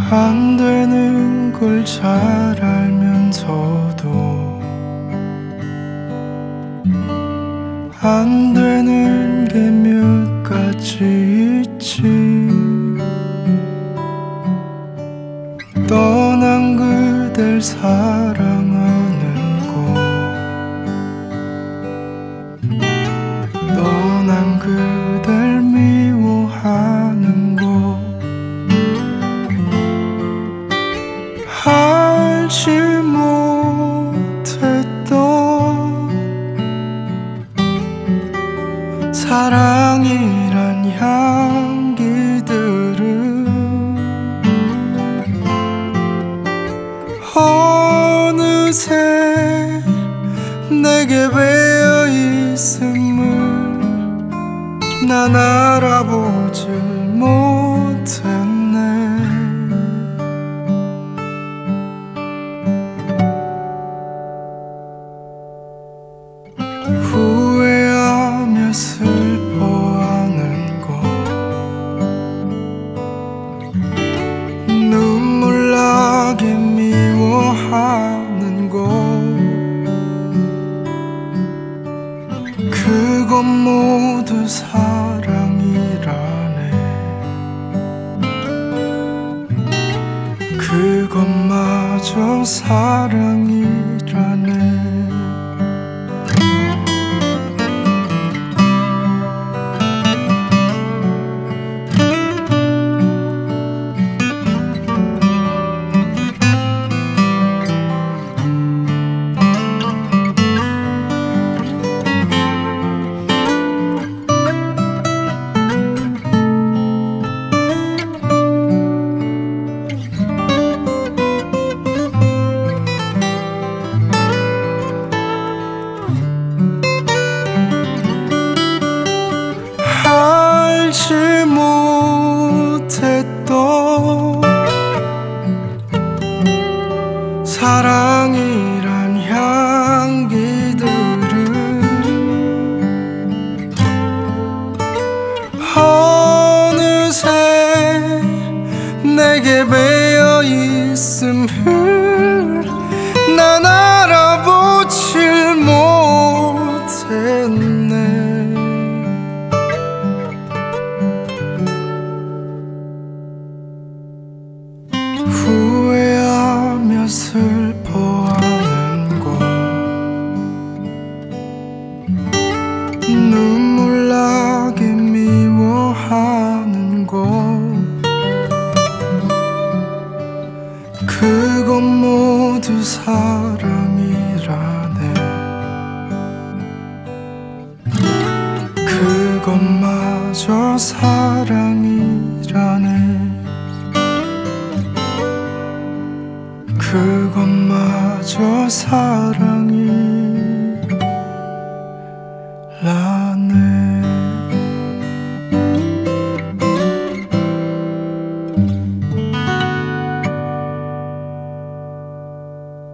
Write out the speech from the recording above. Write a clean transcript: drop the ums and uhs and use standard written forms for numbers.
안 되는 걸 잘 알면서도 안 되는 게 몇 가지 있지. 떠난 그댈 사랑하는 곳, 떠난 그댈 미워하는 곳, 알지 못했던 사랑이란 향기들을 어느새 내게 배어 있음을 난 알아보질 못했네. 후회하며 슬퍼하는 것, 눈물 나게 미워하는 것, 그건 모두 사랑이라네. 그것마저 사랑이라네. 알지 못했던 사랑이란 향기들을 어느새 내게 배어 있음을 난 알아보질 못했네. 후회하며 슬퍼하는 곳, 눈물 나게 미워하는 곳, 그건 모두 사랑이라네. 그것마저 사랑이라네. 그것마저 사랑이라